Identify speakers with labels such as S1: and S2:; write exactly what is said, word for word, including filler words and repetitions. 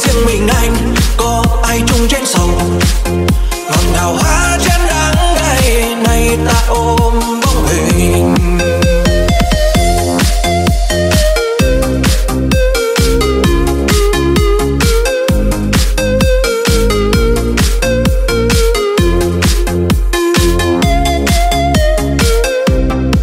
S1: riêng mình anh có ai chung chén sầu ngọt ngào hoa